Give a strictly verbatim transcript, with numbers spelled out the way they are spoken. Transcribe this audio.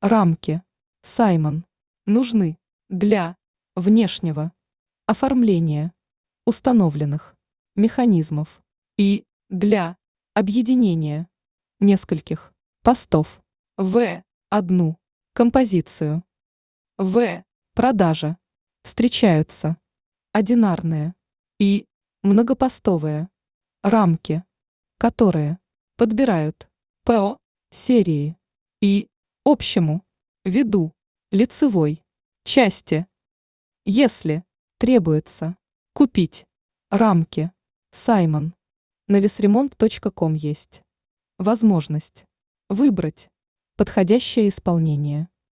Рамки. Саймон. Нужны для внешнего оформления установленных механизмов и для объединения нескольких постов в одну композицию. В продаже встречаются одинарные и многопостовые рамки, которые подбирают по серии и общему виду лицевой части. Если требуется купить рамки Саймон, на весремонт точка ком есть возможность выбрать подходящее исполнение.